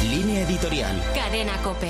Línea editorial. Cadena COPE.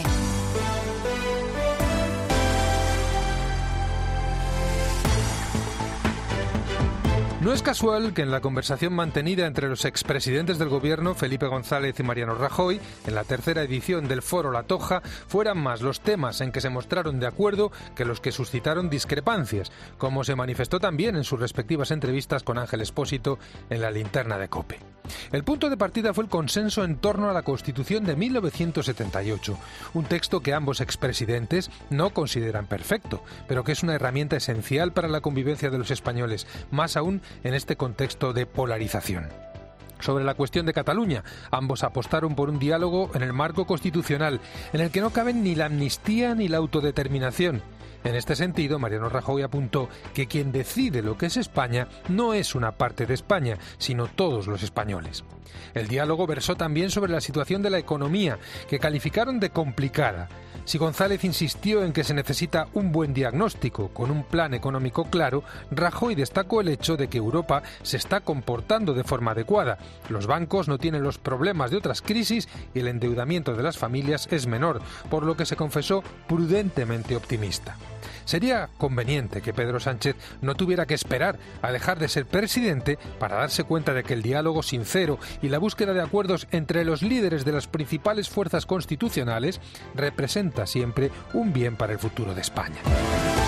No es casual que en la conversación mantenida entre los expresidentes del gobierno, Felipe González y Mariano Rajoy, en la tercera edición del Foro La Toja, fueran más los temas en que se mostraron de acuerdo que los que suscitaron discrepancias, como se manifestó también en sus respectivas entrevistas con Ángel Expósito en la linterna de COPE. El punto de partida fue el consenso en torno a la Constitución de 1978, un texto que ambos expresidentes no consideran perfecto, pero que es una herramienta esencial para la convivencia de los españoles, más aún en este contexto de polarización. Sobre la cuestión de Cataluña, ambos apostaron por un diálogo en el marco constitucional, en el que no caben ni la amnistía ni la autodeterminación. En este sentido, Mariano Rajoy apuntó que quien decide lo que es España no es una parte de España, sino todos los españoles. El diálogo versó también sobre la situación de la economía, que calificaron de complicada. Si González insistió en que se necesita un buen diagnóstico, con un plan económico claro, Rajoy destacó el hecho de que Europa se está comportando de forma adecuada. Los bancos no tienen los problemas de otras crisis y el endeudamiento de las familias es menor, por lo que se confesó prudentemente optimista. Sería conveniente que Pedro Sánchez no tuviera que esperar a dejar de ser presidente para darse cuenta de que el diálogo sincero y la búsqueda de acuerdos entre los líderes de las principales fuerzas constitucionales representa siempre un bien para el futuro de España.